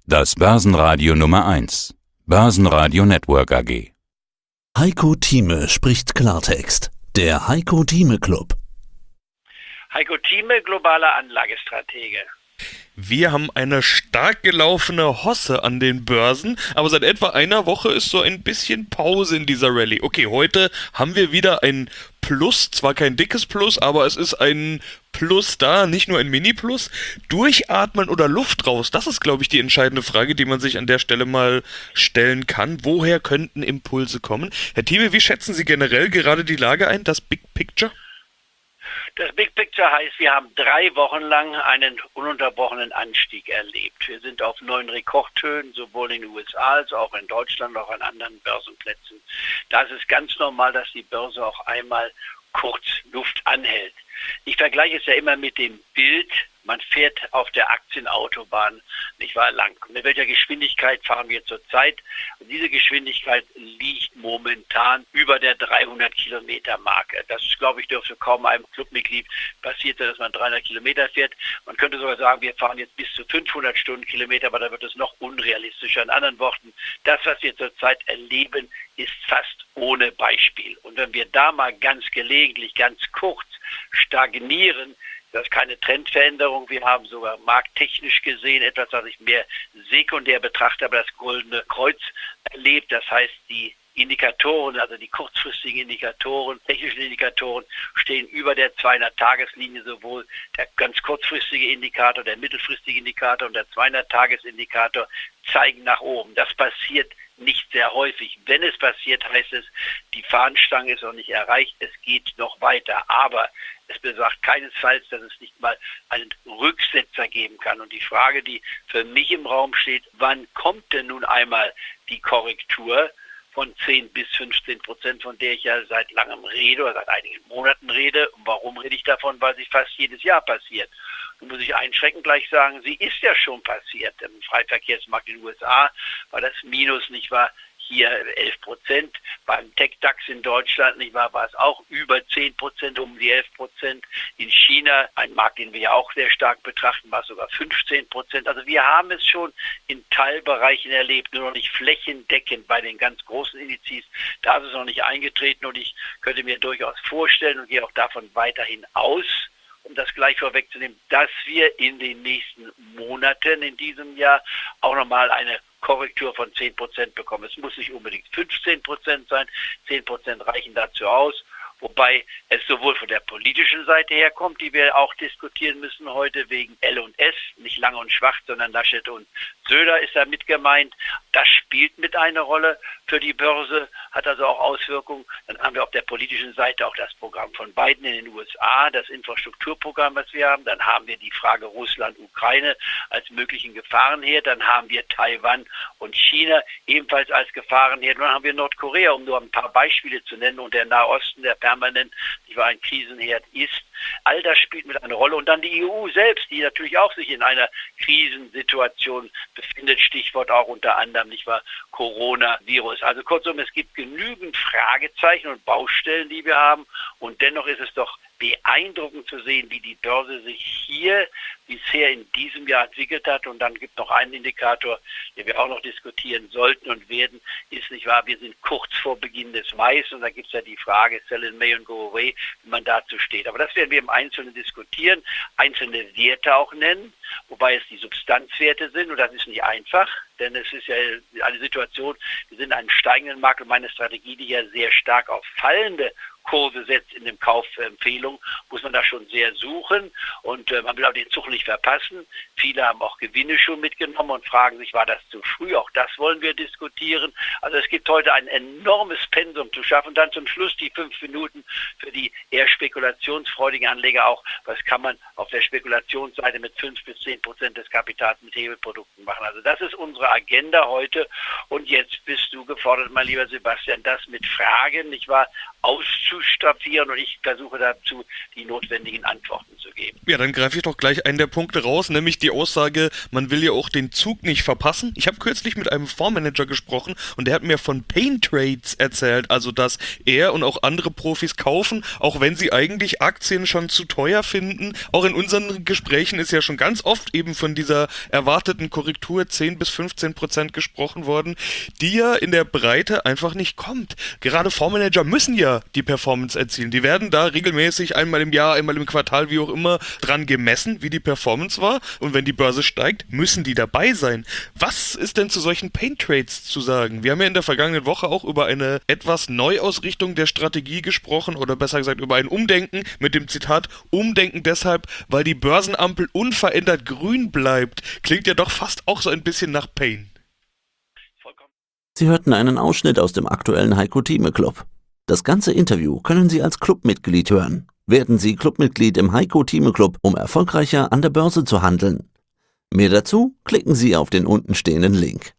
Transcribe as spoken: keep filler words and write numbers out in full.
Das Börsenradio Nummer eins. Börsenradio Network A G. Heiko Thieme spricht Klartext. Der Heiko Thieme Club. Heiko Thieme, globaler Anlagestratege. Wir haben eine stark gelaufene Hosse an den Börsen, aber seit etwa einer Woche ist so ein bisschen Pause in dieser Rallye. Okay, heute haben wir wieder ein Plus, zwar kein dickes Plus, aber es ist ein Plus da, nicht nur ein Mini-Plus. Durchatmen oder Luft raus, das ist, glaube ich, die entscheidende Frage, die man sich an der Stelle mal stellen kann. Woher könnten Impulse kommen? Herr Thieme, wie schätzen Sie generell gerade die Lage ein, das Big Picture? Das Big Picture heißt, wir haben drei Wochen lang einen ununterbrochenen Anstieg erlebt. Wir sind auf neuen Rekordhöhen, sowohl in den U S A als auch in Deutschland, auch an anderen Börsenplätzen. Da ist es ganz normal, dass die Börse auch einmal kurz Luft anhält. Ich vergleiche es ja immer mit dem Bild, man fährt auf der Aktienautobahn nicht wahr lang. Mit welcher Geschwindigkeit fahren wir zurzeit? Und diese Geschwindigkeit liegt momentan über der dreihundert Kilometer Marke. Das, glaube ich, dürfte kaum einem Clubmitglied passieren, dass man dreihundert Kilometer fährt. Man könnte sogar sagen, wir fahren jetzt bis zu fünfhundert Stundenkilometer, aber da wird es noch unrealistischer. In anderen Worten, das, was wir zurzeit erleben, ist fast ohne Beispiel. Und wenn wir da mal ganz gelegentlich, ganz kurz stagnieren, das ist keine Trendveränderung. Wir haben sogar markttechnisch gesehen etwas, was ich mehr sekundär betrachte, aber das goldene Kreuz erlebt. Das heißt, die Indikatoren, also die kurzfristigen Indikatoren, technischen Indikatoren stehen über der zweihundert-Tageslinie, sowohl der ganz kurzfristige Indikator, der mittelfristige Indikator und der zweihundert-Tagesindikator zeigen nach oben. Das passiert nicht sehr häufig. Wenn es passiert, heißt es, die Fahnenstange ist noch nicht erreicht, es geht noch weiter. Aber es besagt keinesfalls, dass es nicht mal einen Rücksetzer geben kann. Und die Frage, die für mich im Raum steht, wann kommt denn nun einmal die Korrektur von zehn bis fünfzehn Prozent, von der ich ja seit langem rede oder seit einigen Monaten rede? Und warum rede ich davon? Weil sie fast jedes Jahr passiert. Nun muss ich einschränkend gleich sagen, sie ist ja schon passiert. Im Freiverkehrsmarkt in den U S A war das Minus, nicht wahr, hier elf Prozent. Beim Tech-DAX in Deutschland, nicht wahr, war es auch über zehn Prozent, um die elf Prozent. In China, ein Markt, den wir ja auch sehr stark betrachten, war es sogar fünfzehn Prozent. Also wir haben es schon in Teilbereichen erlebt, nur noch nicht flächendeckend bei den ganz großen Indizes. Da ist es noch nicht eingetreten und ich könnte mir durchaus vorstellen und gehe auch davon weiterhin aus, um das gleich vorwegzunehmen, dass wir in den nächsten Monaten in diesem Jahr auch nochmal eine Korrektur von zehn Prozent bekommen. Es muss nicht unbedingt fünfzehn Prozent sein, zehn Prozent reichen dazu aus, wobei es sowohl von der politischen Seite herkommt, die wir auch diskutieren müssen heute wegen L und S, nicht Lange und Schwach, sondern Laschet und Söder ist da mit gemeint. Das spielt mit eine Rolle für die Börse, hat also auch Auswirkungen. Dann haben wir auf der politischen Seite auch das Programm von Biden in den U S A, das Infrastrukturprogramm, was wir haben. Dann haben wir die Frage Russland-Ukraine als möglichen Gefahrenherd. Dann haben wir Taiwan und China ebenfalls als Gefahrenherd. Und dann haben wir Nordkorea, um nur ein paar Beispiele zu nennen. Und der Nahosten, der permanent ein Krisenherd ist. All das spielt mit einer Rolle. Und dann die E U selbst, die natürlich auch sich in einer Krisensituation befindet. Stichwort auch unter anderem, nicht wahr, Coronavirus. Also kurzum, es gibt genügend Fragezeichen und Baustellen, die wir haben. Und dennoch ist es doch beeindruckend zu sehen, wie die Börse sich hier bisher in diesem Jahr entwickelt hat. Und dann gibt es noch einen Indikator, den wir auch noch diskutieren sollten und werden, ist nicht wahr, wir sind kurz vor Beginn des Mai und da gibt es ja die Frage, sell in May and go away, wie man dazu steht. Aber das werden wir im Einzelnen diskutieren, einzelne Werte auch nennen, wobei es die Substanzwerte sind und das ist nicht einfach, denn es ist ja eine Situation, wir sind in einem steigenden Markt und meine Strategie, die ja sehr stark auf fallende Kurse setzt in den Kaufempfehlungen, muss man da schon sehr suchen und äh, man will auch den Zug nicht verpassen. Viele haben auch Gewinne schon mitgenommen und fragen sich, war das zu früh? Auch das wollen wir diskutieren. Also es gibt heute ein enormes Pensum zu schaffen. Und dann zum Schluss die fünf Minuten für die eher spekulationsfreudigen Anleger auch. Was kann man auf der Spekulationsseite mit fünf bis zehn Prozent des Kapitals mit Hebelprodukten machen? Also das ist unsere Agenda heute. Und jetzt bist du gefordert, mein lieber Sebastian, das mit Fragen, nicht wahr, auszustaffieren und ich versuche dazu, die notwendigen Antworten zu geben. Ja, dann greife ich doch gleich einen der Punkte raus, nämlich die Aussage, man will ja auch den Zug nicht verpassen. Ich habe kürzlich mit einem Fondsmanager gesprochen und der hat mir von Pain Trades erzählt, also dass er und auch andere Profis kaufen, auch wenn sie eigentlich Aktien schon zu teuer finden. Auch in unseren Gesprächen ist ja schon ganz oft eben von dieser erwarteten Korrektur zehn bis fünfzehn Prozent gesprochen worden, die ja in der Breite einfach nicht kommt. Gerade Fondsmanager müssen ja die Performance erzielen. Die werden da regelmäßig einmal im Jahr, einmal im Quartal, wie auch immer, dran gemessen, wie die Performance war. Und wenn die Börse steigt, müssen die dabei sein. Was ist denn zu solchen Pain Trades zu sagen? Wir haben ja in der vergangenen Woche auch über eine etwas Neuausrichtung der Strategie gesprochen oder besser gesagt über ein Umdenken mit dem Zitat Umdenken deshalb, weil die Börsenampel unverändert grün bleibt. Klingt ja doch fast auch so ein bisschen nach Pain. Sie hörten einen Ausschnitt aus dem aktuellen Heiko Thieme Club. Das ganze Interview können Sie als Clubmitglied hören. Werden Sie Clubmitglied im Heiko Thieme Club, um erfolgreicher an der Börse zu handeln. Mehr dazu klicken Sie auf den untenstehenden Link.